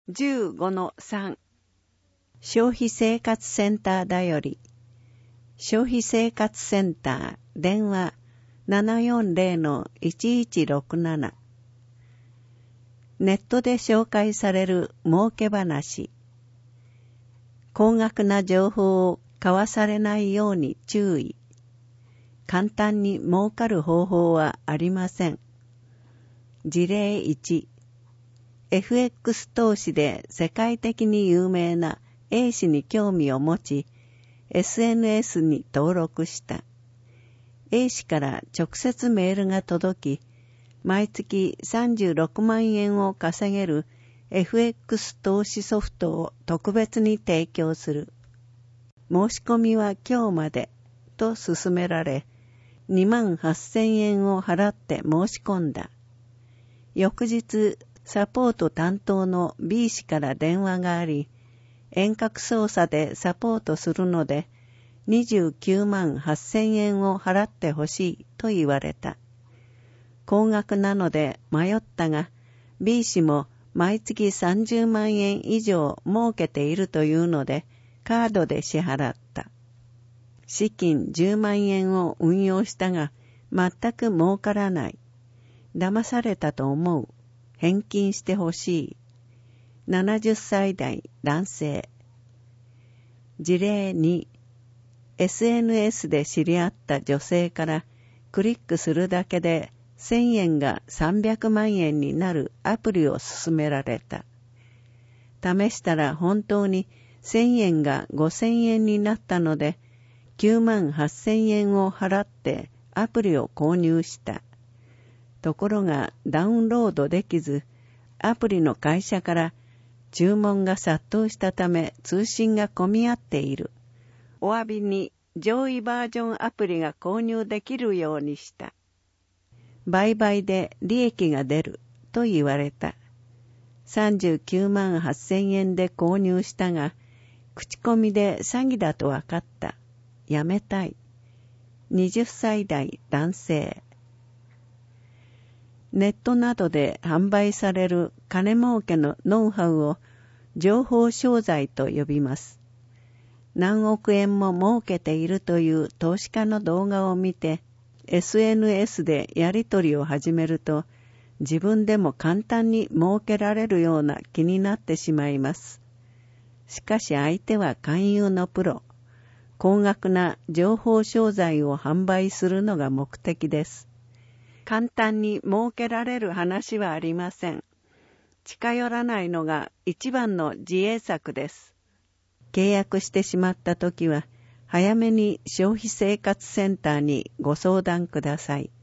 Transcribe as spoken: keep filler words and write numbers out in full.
じゅうごのさん 消費生活センターだより消費生活センター電話 ななよんゼロのいちいちろくなな ネットで紹介される儲け話高額な情報を買わされないように注意簡単に儲かる方法はありません事例いちエフエックス 投資で世界的に有名な A 氏に興味を持ち、エスエヌエス に登録した。A 氏から直接メールが届き、毎月さんじゅうろくまんえんを稼げる エフエックス 投資ソフトを特別に提供する。申し込みは今日までと勧められ、にまんはっせんえんを払って申し込んだ。翌日、サポート担当の B 氏から電話があり、遠隔操作でサポートするので、にじゅうきゅうまんはっせんえんを払ってほしいと言われた。高額なので迷ったが、B 氏も毎月さんじゅうまんえん以上儲けているというので、カードで支払った。資金じゅうまんえんを運用したが、全く儲からない。騙されたと思う。返金してほしい。ななじゅっさい代男性。事例に、エスエヌエス で知り合った女性からクリックするだけでせんえんがさんびゃくまんえんになるアプリを勧められた。試したら本当にせんえんがごせんえんになったのできゅうまんはっせんえんを払ってアプリを購入した。ところがダウンロードできず、アプリの会社から注文が殺到したため通信が混み合っている。お詫びに上位バージョンアプリが購入できるようにした。売買で利益が出ると言われた。さんじゅうきゅうまんはっせんえんで購入したが、口コミで詐欺だと分かった。やめたい。はたち代男性。ネットなどで販売される金儲けのノウハウを情報商材と呼びます。何億円も儲けているという投資家の動画を見て エスエヌエス でやり取りを始めると自分でも簡単に儲けられるような気になってしまいます。しかし相手は勧誘のプロ。高額な情報商材を販売するのが目的です。簡単に儲けられる話はありません。近寄らないのが一番の自衛策です。契約してしまったときは、早めに消費生活センターにご相談ください。